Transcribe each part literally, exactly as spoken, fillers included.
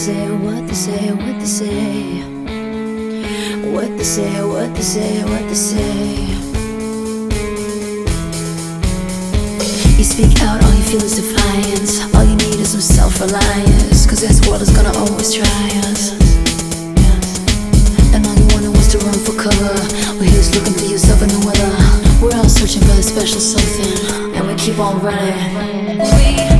say, what they say, what they say. What they say, what they say, what they say. You speak out, all you feel is defiance. All you need is some self-reliance, cause this world is gonna always try us. And all you wanted was to run for cover. Well, here's looking for yourself in the weather. We're all searching for the special something, and we keep on running. We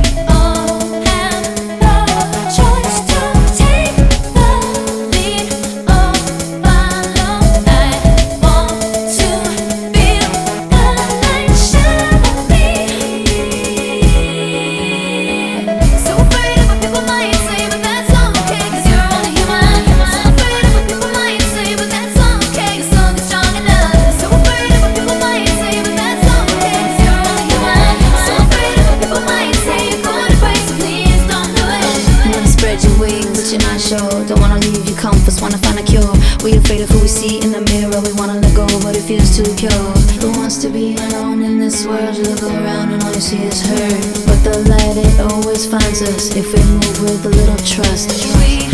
don't wanna leave your comforts, wanna find a cure. We afraid of who we see in the mirror, we wanna let go, but it feels too pure. Who wants to be alone in this world? You look around and all you see is hurt, but the light, it always finds us if we move with a little trust. We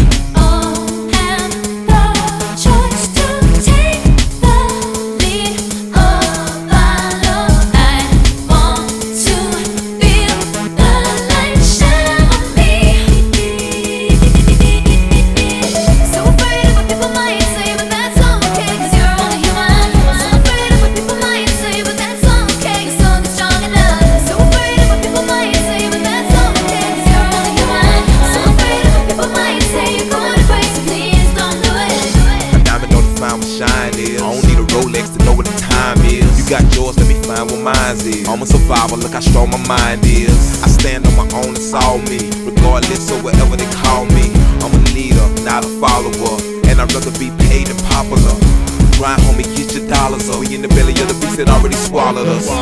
got yours, let me find what mine is. I'm a survivor, look how strong my mind is. I stand on my own, it's all me, regardless of whatever they call me. I'm a leader, not a follower, and I'd rather be paid than popular. Grind, homie, get your dollars up. We in the belly of the beast that already swallowed us.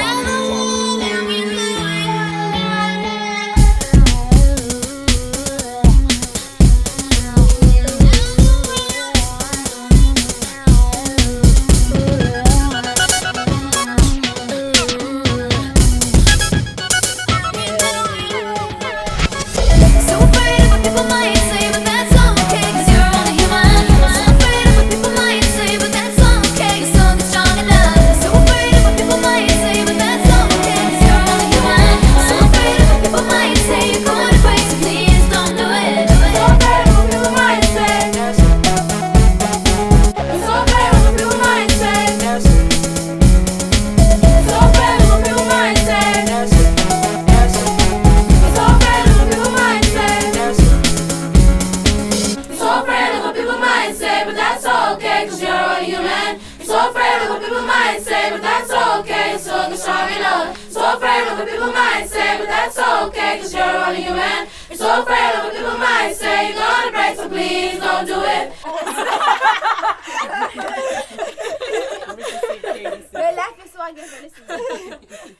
So afraid of what people might say, but that's okay, so get strong enough. So afraid of what people might say, but that's okay, cause you're only human. You're so afraid of what people might say, you're gonna break, so please don't do it. We're laughing so I guess we're listening.